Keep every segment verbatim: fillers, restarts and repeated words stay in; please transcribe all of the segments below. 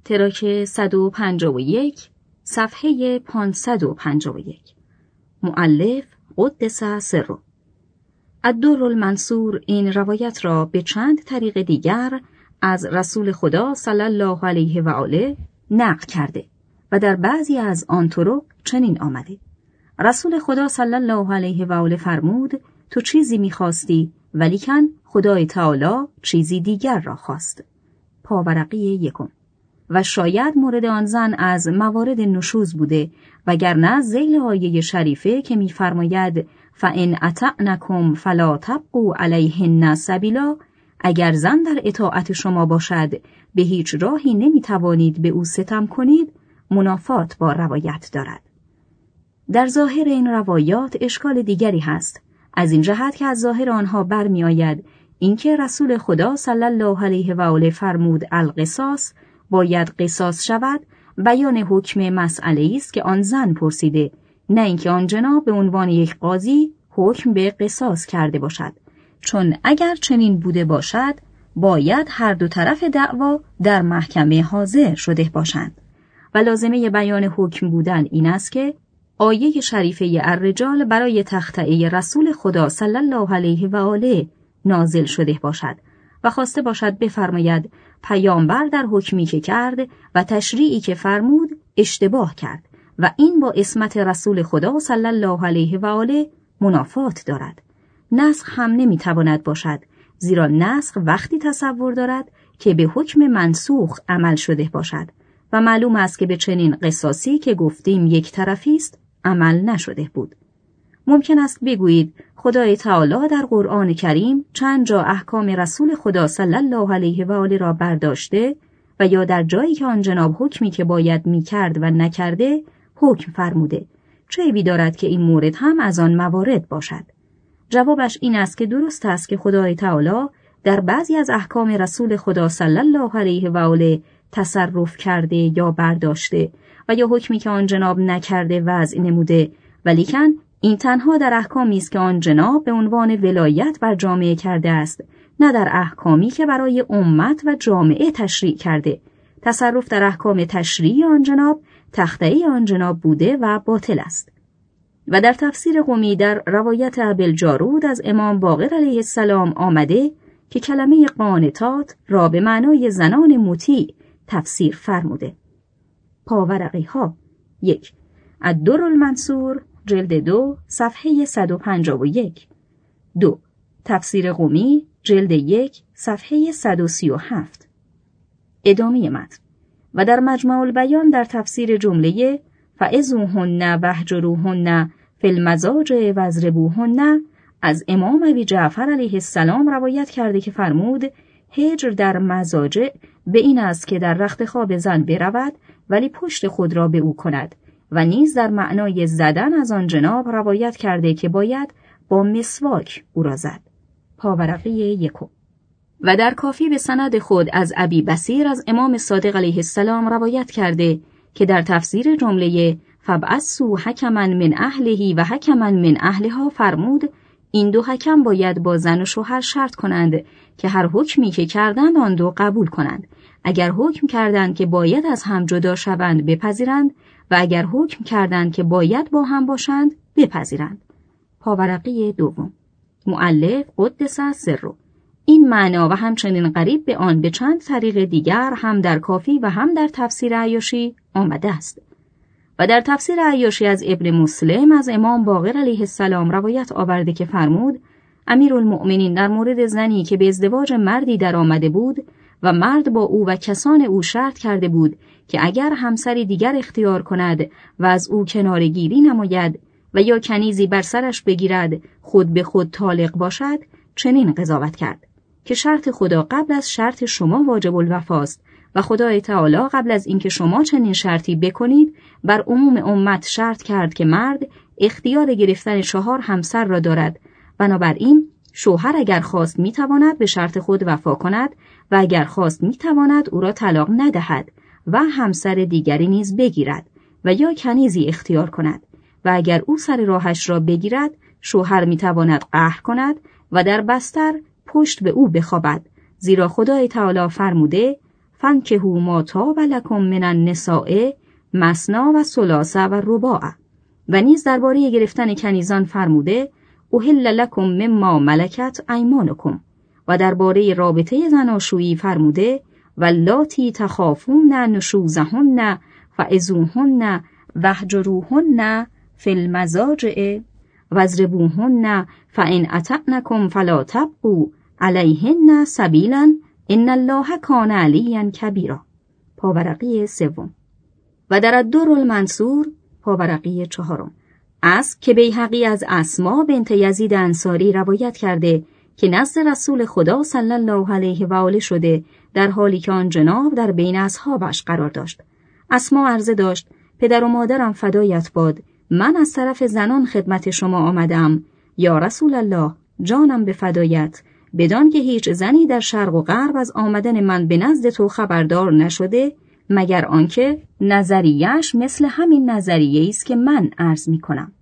تراک صد و پنجاه و یک، صفحه پانصد و پنجاه و یک. مؤلف قدس سره. الدرالمنصور این روایت را به چند طریق دیگر از رسول خدا صلی الله علیه و آله نقل کرده و در بعضی از آن طرق چنین آمده: رسول خدا صلی الله علیه و آله فرمود تو چیزی می‌خواستی ولیکن خدای تعالی چیزی دیگر را خواست. پاورقی یکم. و شاید مورد آن زن از موارد نشوز بوده وگرنه ذیل آیه شریفه که می‌فرماید فَإِنْ أَطَعْنَكُمْ فَلَا تَبْغُوا عَلَیْهِنَّ سَبیلا، اگر زن در اطاعت شما باشد به هیچ راهی نمی‌توانید به او ستم کنید، منافات با روایت دارد. در ظاهر این روایات اشکال دیگری هست، از این جهت که از ظاهر آنها برمی آید اینکه رسول خدا صلی الله علیه و آله فرمود القصاص، باید قصاص شود، بیان حکم مسئله است که آن زن پرسیده، نه اینکه آن جناب به عنوان یک قاضی حکم به قصاص کرده باشد، چون اگر چنین بوده باشد باید هر دو طرف دعوا در محکمه حاضر شده باشند و لازمه بیان حکم بودن این است که آیه شریفه الرجال برای تخطئه رسول خدا صلی الله علیه و آله نازل شده باشد و خواسته باشد بفرماید پیامبر در حکمی که کرد و تشریعی که فرمود اشتباه کرد و این با عصمت رسول خدا صلی الله علیه و آله منافات دارد. نسخ هم نمیتواند باشد، زیرا نسخ وقتی تصور دارد که به حکم منسوخ عمل شده باشد و معلوم است که به چنین قصاصی که گفتیم یک طرفی است عمل نشده بود. ممکن است بگویید خدای تعالی در قرآن کریم چند جا احکام رسول خدا صلی الله علیه و آله را برداشته و یا در جایی که آن جناب حکمی که باید می‌کرد و نکرده حکم فرموده. چه عیبی دارد که این مورد هم از آن موارد باشد؟ جوابش این است که درست است که خدای تعالی در بعضی از احکام رسول خدا صلی الله علیه و آله تصرف کرده یا برداشته و یا حکمی که آن جناب نکرده وضع نموده، ولیکن این تنها در احکامی است که آن جناب به عنوان ولایت بر جامعه کرده است، نه در احکامی که برای امت و جامعه تشریع کرده. تصرف در احکام تشریعی آن جناب تخطئه آن جناب بوده و باطل است. و در تفسیر قمی در روایت ابوالجارود از امام باقر علیه السلام آمده که کلمه قانتات را به معنای زنان مطیع تفسیر فرموده. پاورقی ها. یک. الدرالمنصور جلد دو صفحه صد و پنجاه و یک. دو. تفسیر قمی جلد یک صفحه صد و سی و هفت. ادامه متن. و در مجمع البیان در تفسیر جمله فعظوهن واهجروهن فی المضاجع واضربوهن از امام ابی جعفر علیه السلام روایت کرده که فرمود هجر در مضاجع به این است که در رخت خواب زن برود ولی پشت خود را به او کند و نیز در معنای زدن از آن جناب روایت کرده که باید با مسواک او را زد. پاورقی یکم. و در کافی به سند خود از ابی بصیر از امام صادق علیه السلام روایت کرده که در تفسیر جمله فبعثوا حکما من اهله و حکما من اهلها فرمود این دو حکم باید با زن و شوهر شرط کنند که هر حکمی که کردند آن دو قبول کنند. اگر حکم کردند که باید از هم جدا شوند بپذیرند و اگر حکم کردند که باید با هم باشند بپذیرند. پاورقی دوم. مؤلف قدس سره. این معنا و همچنین قریب به آن به چند طریق دیگر هم در کافی و هم در تفسیر عیاشی آمده است. و در تفسیر عیاشی از ابن مسلم از امام باقر علیه السلام روایت آورده که فرمود امیرالمؤمنین در مورد زنی که به ازدواج مردی در آمده بود و مرد با او و کسان او شرط کرده بود که اگر همسری دیگر اختیار کند و از او کنارگیری نماید و یا کنیزی بر سرش بگیرد خود به خود طالق باشد، چنین قضاوت کرد که شرط خدا قبل از شرط شما واجب الوفاست و خدای تعالی قبل از اینکه شما چنین شرطی بکنید بر عموم امت شرط کرد که مرد اختیار گرفتن چهار همسر را دارد، بنابراین شوهر اگر خواست میتواند به شرط خود وفا کند و اگر خواست میتواند او را طلاق ندهد و همسر دیگری نیز بگیرد و یا کنیزی اختیار کند و اگر او سر راهش را بگیرد شوهر میتواند قهر کند و در بستر پشت به او بخوابد، زیرا خدای تعالی فرموده فانکحوا ما طاب لکم من النساء مثنی و ثلاث و رباع. و نیز درباره گرفتن کنیزان فرموده احل لکم مما ملکت ایمانکم. و درباره رابطه زناشویی فرموده واللاتی تخافون نشوزهن فعظوهن واهجروهن فی المضاجع واضربوهن فإن اطعنکم فلا تبغوا علیهن سبیلا ان الله کان علیا کبیرا. پاورقی سوم. و در الدرالمنصور پاورقی چهارم است که بیهقی از اسما بنت یزید انصاری روایت کرده که نزد رسول خدا صلی الله علیه و آله شده در حالی که آن جناب در بین اصحابش قرار داشت. اسما عرضه داشت پدر و مادرم فدایت باد، من از طرف زنان خدمت شما آمدم. یا رسول الله، جانم به فدایت، بدان که هیچ زنی در شرق و غرب از آمدن من به نزد تو خبردار نشده مگر آنکه نظریه‌اش مثل همین نظریه است که من عرض می کنم.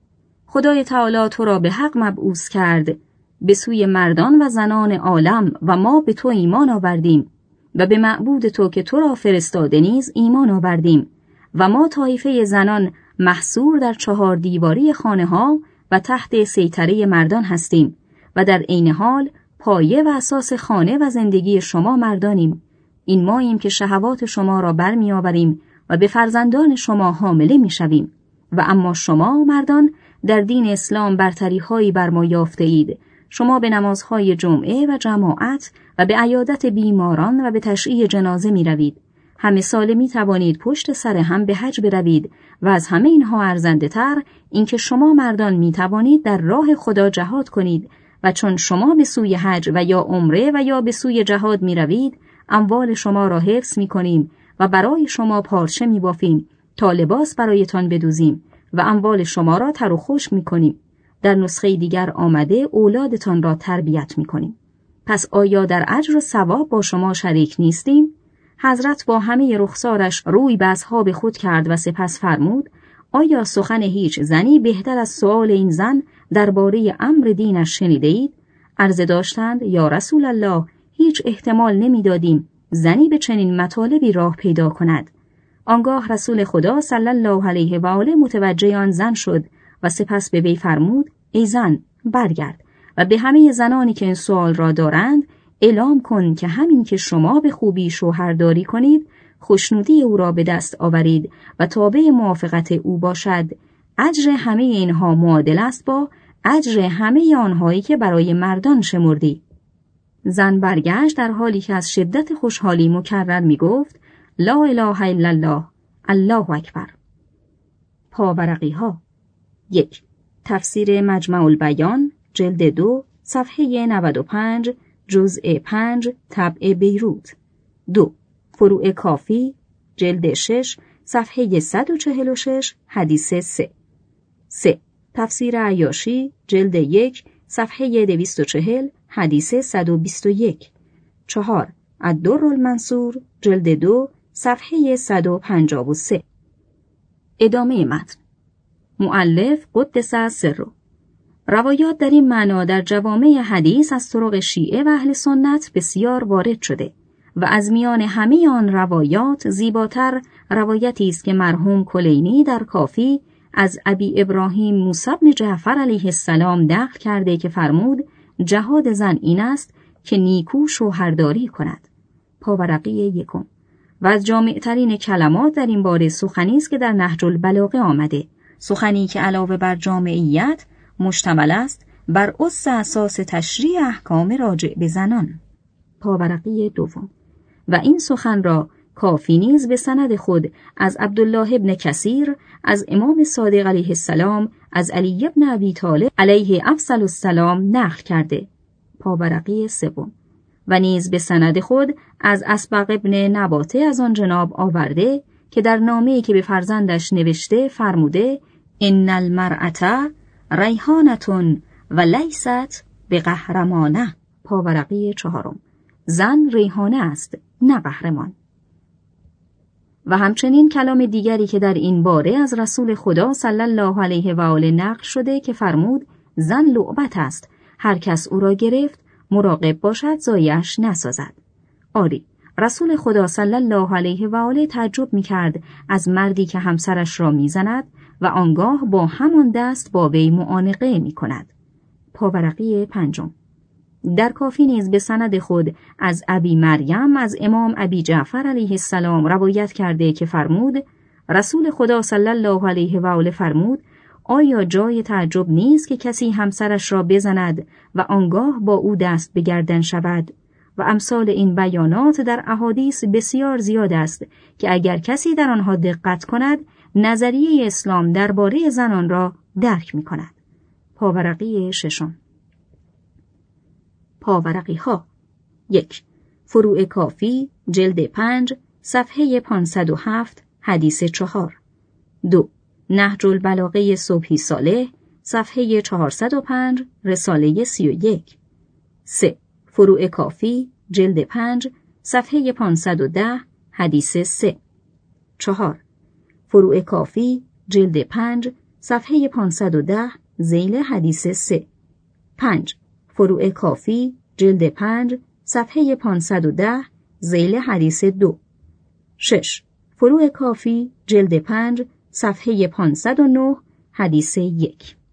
خدای تعالی تو را به حق مبعوث کرد به سوی مردان و زنان عالم و ما به تو ایمان آوردیم و به معبود تو که تو را فرستاده نیز ایمان آوردیم و ما طایفه زنان محصور در چهار دیواری خانه ها و تحت سیطره مردان هستیم و در عین حال پایه و اساس خانه و زندگی شما مردانیم. این ماییم که شهوات شما را برمی آوریم و به فرزندان شما حامله می شویم. و اما شما مردان در دین اسلام برتری هایی بر ما یافته اید. شما به نمازهای جمعه و جماعت و به عیادت بیماران و به تشییع جنازه می روید. همه ساله می توانید پشت سر هم به حج بروید و از همه اینها ارزنده تر اینکه شما مردان می توانید در راه خدا جهاد کنید و چون شما به سوی حج و یا عمره و یا به سوی جهاد می روید اموال شما را حفظ می کنیم و برای شما پارچه می بافیم تا لباس برایتان بدوزیم و اموال شما را تر و خشک می کنیم. در نسخه دیگر آمده اولادتان را تربیت می کنیم. پس آیا در اجر و ثواب با شما شریک نیستیم؟ حضرت با همه رخسارش روی به اصحاب خود کرد و سپس فرمود آیا سخن هیچ زنی بهتر از سؤال این زن درباره امر دینش شنیده اید؟ عرضه داشتند یا رسول الله، هیچ احتمال نمی دادیم زنی به چنین مطالبی راه پیدا کند. آنگاه رسول خدا صلی الله علیه و آله متوجه آن زن شد و سپس به وی فرمود ای زن برگرد و به همه زنانی که این سوال را دارند اعلام کن که همین که شما به خوبی شوهرداری کنید خوشنودی او را به دست آورید و تابع موافقت او باشد، اجر همه اینها معادل است با اجر همه آنهایی که برای مردان شمردی. زن برگشت در حالی که از شدت خوشحالی مکرر می گفت لا اله الا الله، الله اکبر. پاورقی ها. یک. تفسیر مجمع البیان جلد دو صفحه نود و پنج جزء پنج طبع بیروت. دو. فروع کافی جلد شش صفحه صد و چهل و شش حدیث سه. سه. تفسیر عیاشی جلد یک صفحه دویست و چهل حدیث صد و بیست و یک. چهار. الدرالمنصور جلد دو صفحه صد و پنجاه و سه. ادامه متن. مؤلف قدس سره. روایات در این معنا در جوامع حدیث از طرق شیعه و اهل سنت بسیار وارد شده و از میان همه آن روایات زیباتر روایتی است که مرحوم کلینی در کافی از ابی ابراهیم موسی بن جعفر علیه السلام نقل کرده که فرمود جهاد زن این است که نیکو شوهرداری کند. پاورقی یکم. و از جامع‌ترین کلمات در این باره سخنی است که در نهج البلاغه آمده، سخنی که علاوه بر جامعیت مشتمل است بر اس اساس تشریع احکام راجع به زنان. پاورقی دوم. و این سخن را کافی نیز به سند خود از عبدالله ابن کثیر از امام صادق علیه السلام از علی ابن ابی طالب علیه افضل السلام نقل کرده. پاورقی سوم. و نیز به سند خود از اسبق ابن نباته از آن جناب آورده که در نامه‌ای که به فرزندش نوشته فرموده ان المرأة ریحانة و لیست بقهرمانه. پاورقی چهارم. زن ریحانه است نه قهرمان. و همچنین کلام دیگری که در این باره از رسول خدا صلی الله علیه و آله نقل شده که فرمود زن لعبت است، هر کس او را گرفت مراقب باشد زایش نسازد. آری، رسول خدا صلی الله علیه و آله تعجب می‌کرد از مردی که همسرش را می‌زند و آنگاه با همان دست با وی معانقه می‌کند. پاورقی پنجم. در کافی نیز به سند خود از ابی مریم از امام ابی جعفر علیه السلام روایت کرده که فرمود رسول خدا صلی الله علیه و آله فرمود آیا جای تعجب نیست که کسی همسرش را بزند و آنگاه با او دست به گردن شود؟ و امثال این بیانات در احادیث بسیار زیاد است که اگر کسی در آنها دقت کند نظریه اسلام درباره زنان را درک می کند. پاورقی ششم. پاورقی ها. یک. فروع کافی جلد پنج صفحه پانصد و هفت حدیث چهار. دو. نهج البلاغه صبحی صالح صفحه چهارصد و پنج رساله سی و یک. سه. فروع کافی جلد پنج صفحه پانصد و ده حدیث سه. چهار. فروع کافی جلد پنج صفحه پانصد و ده ذیل حدیث سه. پنج. فروع کافی جلد پنج صفحه پانصد و ده ذیل حدیث دو. شش. فروع کافی جلد پنج صفحه پانصد و نه حدیث یک.